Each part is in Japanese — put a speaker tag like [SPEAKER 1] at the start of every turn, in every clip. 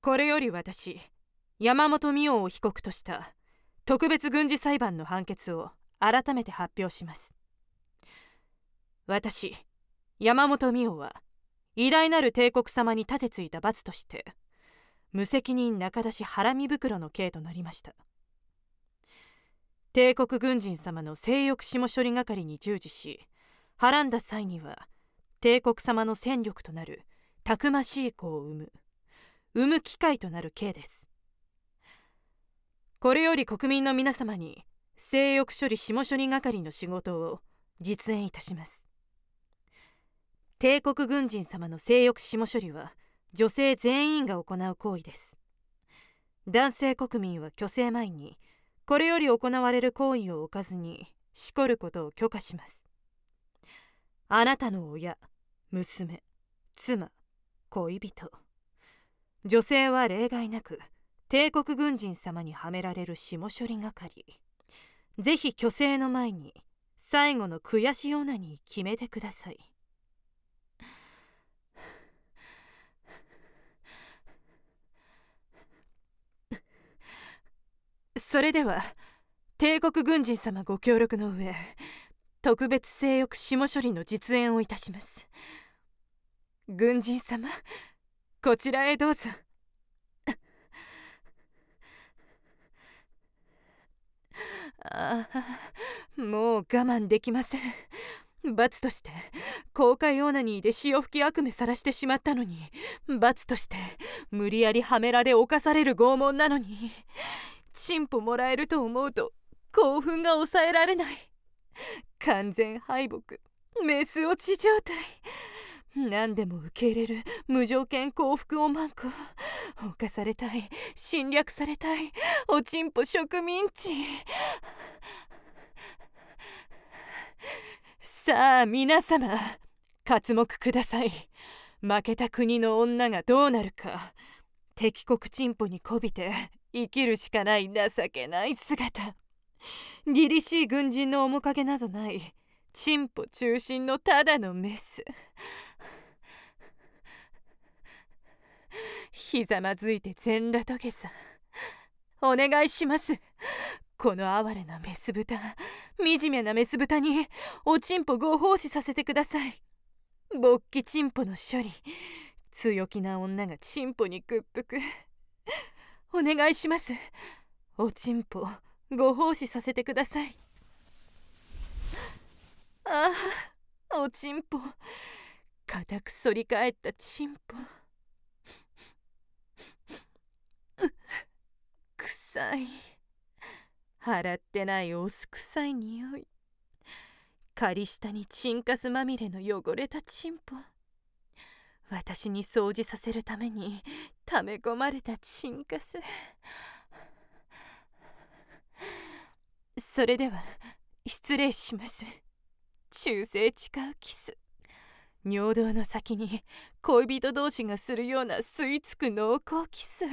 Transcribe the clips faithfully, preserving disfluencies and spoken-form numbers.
[SPEAKER 1] これより私、山本美桜を被告とした特別軍事裁判の判決を改めて発表します。私、山本美桜は偉大なる帝国様に立てついた罰として無責任中出しハラミ袋の刑となりました。帝国軍人様の性欲下処理係に従事し、はらんだ際には帝国様の戦力となるたくましい子を産む産む機会となる刑です。これより国民の皆様に性欲処理下処理係の仕事を実演いたします。帝国軍人様の性欲下処理は女性全員が行う行為です。男性国民は虚勢前にこれより行われる行為を置かずにしこることを許可します。あなたの親、娘、妻、恋人、女性は例外なく帝国軍人様にはめられる下処理係。ぜひ虚勢の前に最後の悔しオナに決めてください。それでは帝国軍人様ご協力の上、特別性欲下処理の実演をいたします。軍人様、こちらへどうぞ。ああ、もう我慢できません。罰として公開オナニーで潮吹き悪夢さらしてしまったのに、罰として無理やりはめられ犯される拷問なのに、チンポもらえると思うと興奮が抑えられない。完全敗北、メス落ち状態。何でも受け入れる無条件幸福をマンコ。犯されたい、侵略されたい、おちんぽ植民地。さあ皆様、刮目ください。負けた国の女がどうなるか。敵国チンポにこびて生きるしかない情けない姿。凛々しい軍人の面影などないチンポ中心のただのメス。ひざまずいて全裸土下座。お願いします。この哀れなメス豚、惨めなメス豚におちんぽご奉仕させてください。勃起チンポの処理、強気な女がチンポに屈服。お願いします。おちんぽご奉仕させてください。ああ、おちんぽ、固く反り返ったチンポ。臭い、払ってないお酢臭い匂い。仮下にチンカスまみれの汚れたチンポ。私に掃除させるために溜め込まれたチンカス。それでは失礼します。忠誠誓うキス。尿道の先に恋人同士がするような吸い付く濃厚キス。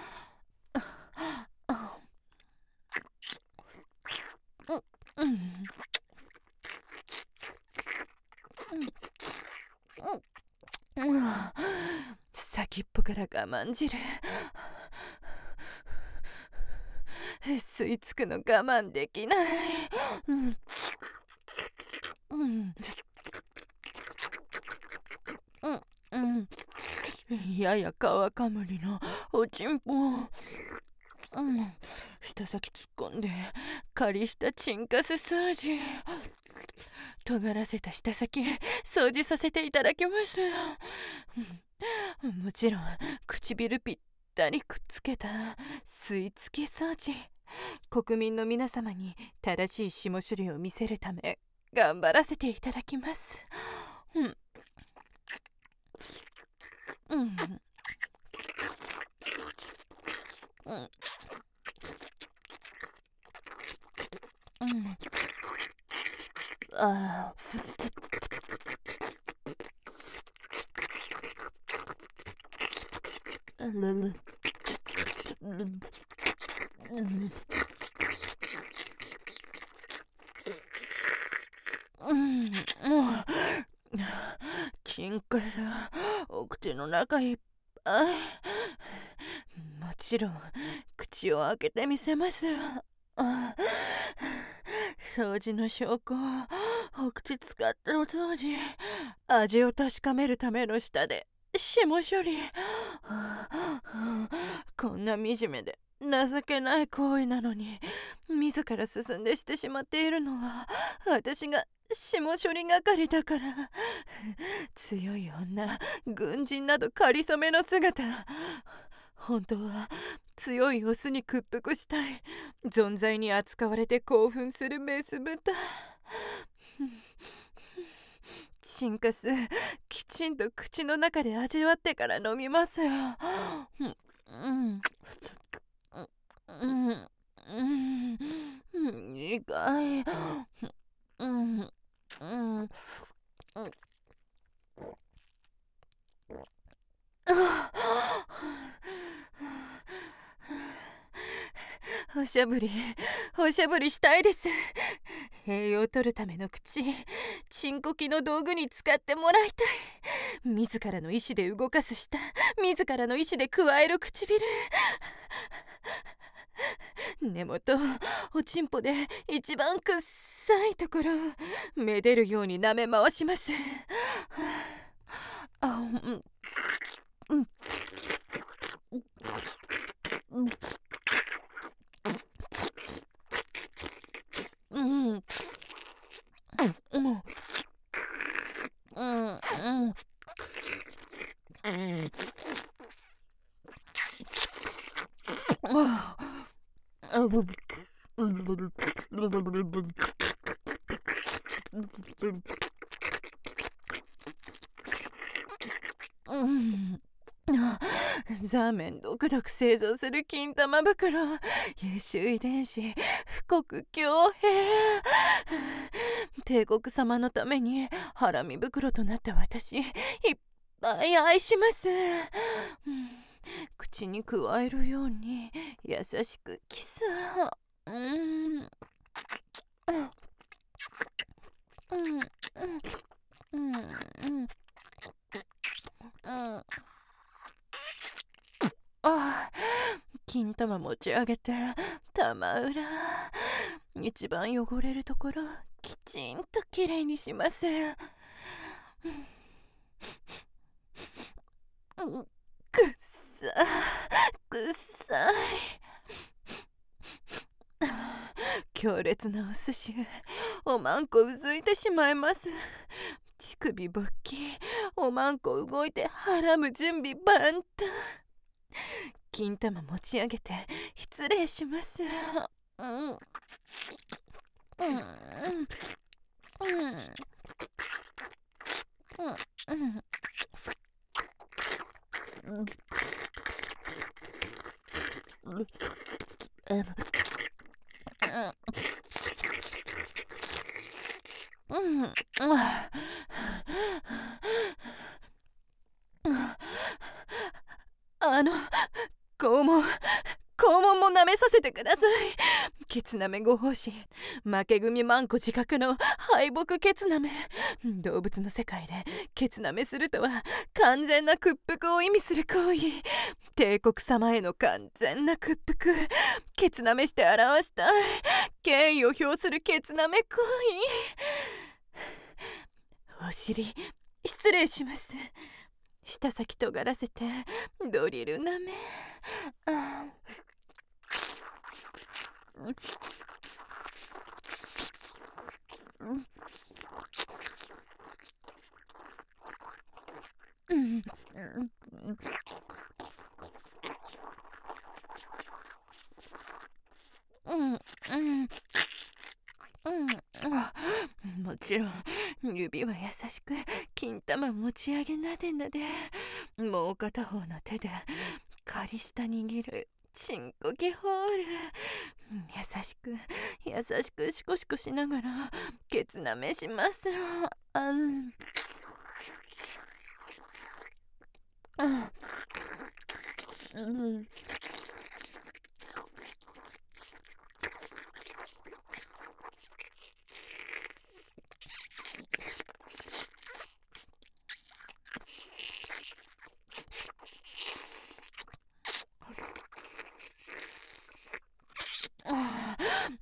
[SPEAKER 1] 先っぽから我慢汁。吸い付くの我慢できない。うんうんうんうん、やや皮かむりのおちんぽ。うん、舌先突っ込んで仮したチンカス掃除。尖らせた舌先掃除させていただきます。もちろん唇ぴったりくっつけた吸い付き掃除。国民の皆様に正しい下処理を見せるため頑張らせていただきます。うんうんうんうん、ああうん、もうチンカスお口の中いっぱい。
[SPEAKER 2] ちろん口を開けてみせます。あ、掃除の証拠をお口使ったお掃除、味を確かめるための舌で下処理。こんな惨めで情けない行為なのに自ら進んでしてしまっているのは私が下処理係だから。強い女、軍人など仮初めの姿、本当は強いオスに屈服したい、存在に扱われて興奮するメス豚。チンカス、きちんと口の中で味わってから飲みますよ。うん、うん、うん、苦い。うん、うん、うん。おしゃぶり、おしゃぶりしたいです。栄養を取るための口、チンコキの道具に使ってもらいたい。自らの意志で動かす舌、自らの意志で加える唇。根元、おちんぽで一番くっさいところ、めでるように舐め回します。あ、うん、うん、うん、うん、うん、うん、うん、うん。うん、ザーメンドクドク製造する金玉袋、優秀遺伝子、富国強兵。帝国様のためにハラミ袋となった私、いっぱい愛します。うん、口に加えるように優しくキス。うん、うん、うん、うん、うん、うん、ああ、金玉持ち上げて玉裏、一番汚れるところきちんときれいにします。うん、くっさくっさい。強烈なお寿司、おまんこうずいてしまいます。乳首勃起、おまんこ動いてはらむ準備万端。金玉持ち上げて失礼します。うん、うん、うん、うん、うん、うん、うん、うん、あの、肛門、肛門も舐めさせてください。ケツ舐めご奉仕、負け組マンコ自覚の敗北ケツ舐め。動物の世界でケツ舐めするとは完全な屈服を意味する行為。帝国様への完全な屈服、ケツ舐めして表したい敬意を表するケツ舐め行為。お尻失礼します。舌先尖らせてドリル舐め。あ、うん、うん、うん、うん、もちろん指は優しく金玉持ち上げなでなで、もう片方の手で仮下握るチンコキホール。優しく優しくシコシコしながらケツ舐めします。あん、うん、うん、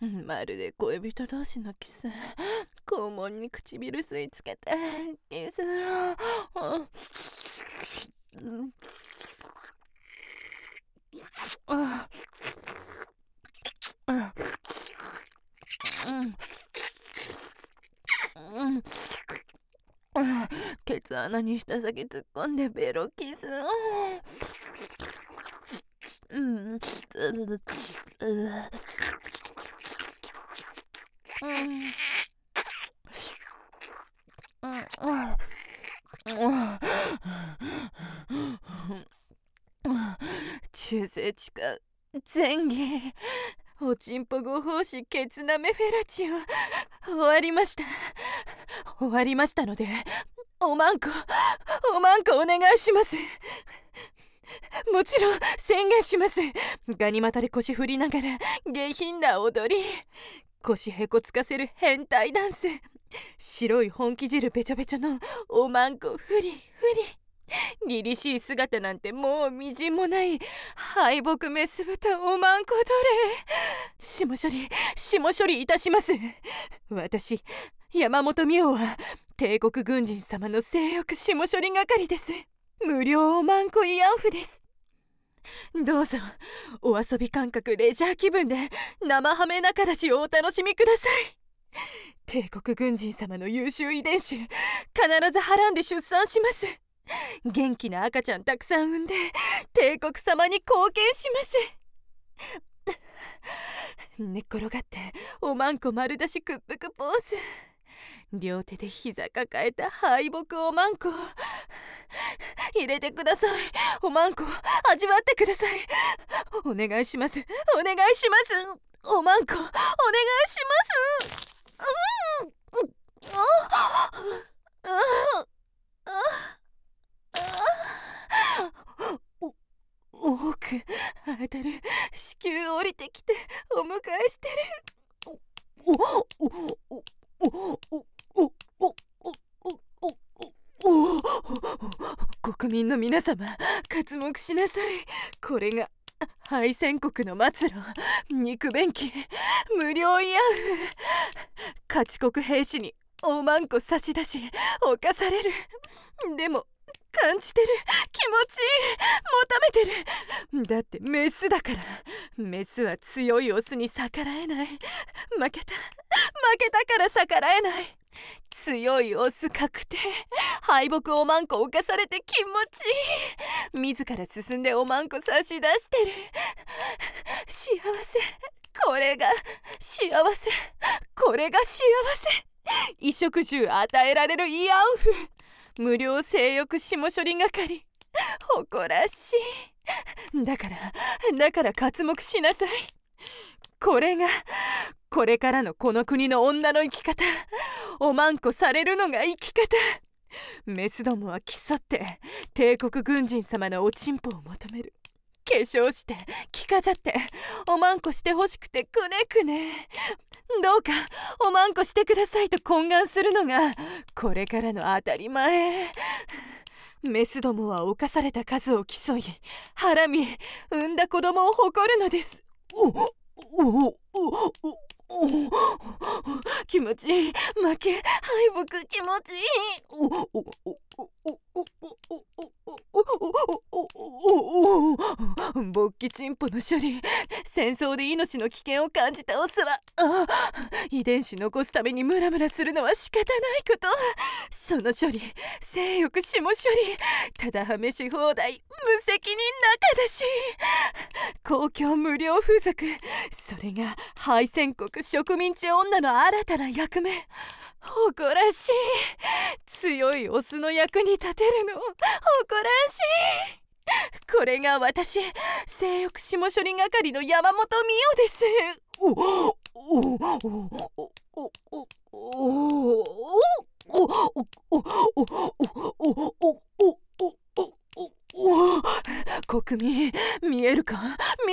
[SPEAKER 2] まるで恋人同士のキス。肛門に唇吸いつけてキス。ケツ穴に舌先突っ込んでベロキス。うん中性地下前儀おちんぽご奉仕ケツなめフェラチオ終わりました。終わりましたのでおまんこおまんこお願いします。もちろん宣言します。ガニ股で腰振りながら下品な踊り、腰へこつかせる変態ダンス、白い本気汁べちょべちょのおまんこフリフリ、凛々しい姿なんてもうみじんもない敗北メス豚おまんこ奴隷。下処理下処理いたします。私山本美桜は帝国軍人様の性欲下処理係です。無料おまんこ慰安婦です。どうぞお遊び感覚レジャー気分で生ハメ仲出しをお楽しみください。帝国軍人様の優秀遺伝子必ずはらんで出産します。元気な赤ちゃんたくさん産んで帝国様に貢献します。寝っ転がっておまんこ丸出し屈服ポーズ、両手で膝抱えた敗北おまんこ入れてください。おまんこ味わってください。お願いしますお願いします。おまんこお願いします。うんああお多く当たる子宮降りてきてお迎えしてる。おおおおおおおおおお国民の皆様刮目しなさい。これが敗戦国の末路、肉便器無料慰安婦。勝ち国兵士におまんこ差し出し侵される。でも感じてる、気持ちいい、求めてる。だってメスだから。メスは強いオスに逆らえない。負けた負けたから逆らえない。強いオス確定。敗北おまんこ侵されて気持ちいい。自ら進んでおまんこ差し出してる。幸せ、これが幸せ、これが幸せ。衣食住与えられる慰安婦、無料性欲下処理係、誇らしい。だからだから刮目しなさい。これがこれからのこの国の女の生き方。おまんこされるのが生き方。メスどもは競って帝国軍人様のおちんぽを求める。化粧して着飾っておまんこしてほしくてくねくね。どうかおまんこしてくださいと懇願するのがこれからの当たり前。メスどもは犯された数を競いハラミ産んだ子供を誇るのです。おおおおおお気持ちいい。負け敗北気持ちいい。おおおおおおおおお勃起チンポの処理。戦争で命の危険を感じたオスはあ遺伝子残すためにムラムラするのは仕方ないこと。その処理性欲下処理ただはめし放題無責任仲だし公共無料風俗。それが敗戦国植民地女の新たな役目。誇らしい。強いオスの役に立てるの誇らしい。これが私性欲下処理係の山本美代です。おおおおおおおおおお国民見えるか見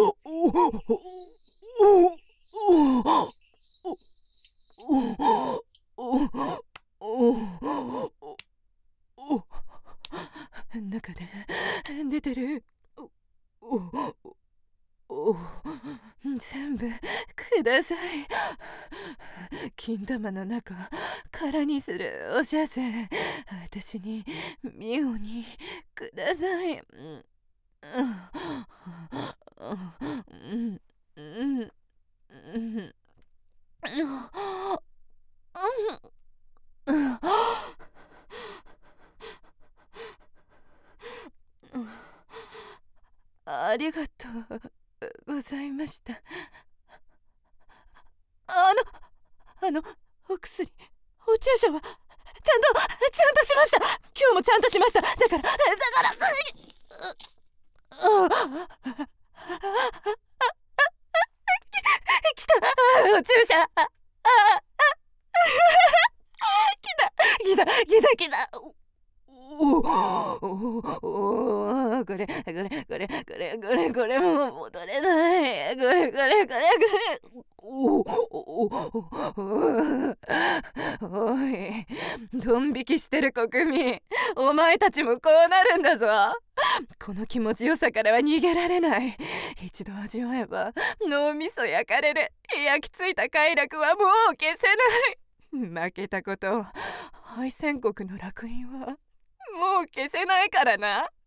[SPEAKER 2] 中で出てる。おお全部ください。金玉の中空にするお射精、私に妙にください。うんうんうんうんありがとうございました。あのあのお薬、お注射はちゃんとちゃんとしました。今日もちゃんとしました。だからだから来たお注射。ああ来た来た来た来た。おおおこれこれこれこれこれこれもう戻れない。これこれこれこれ。おおおい、ドン引きしてる国民、お前たちもこうなるんだぞ。この気持ちよさからは逃げられない。一度味わえば脳みそ焼かれる。焼き付いた快楽はもう消せない。 負けたことを敗戦国の烙印はもう消せないからな。